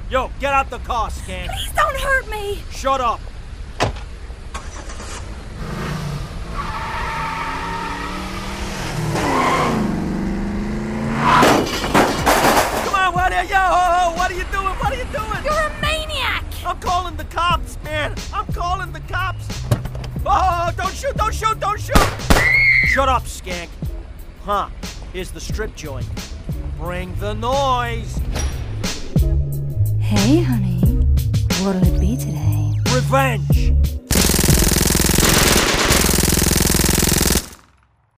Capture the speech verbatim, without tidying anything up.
Yo, get out the car, Skank. Please don't hurt me! Shut up. Come on, what are you? Yo, what are you doing? What are you doing? You're a maniac! I'm calling the cops, man. I'm calling the cops. Oh, don't shoot, don't shoot, don't shoot. Shut up, Skank. Huh, here's the strip joint. Bring the noise. Hey, honey. What'll it be today? Revenge.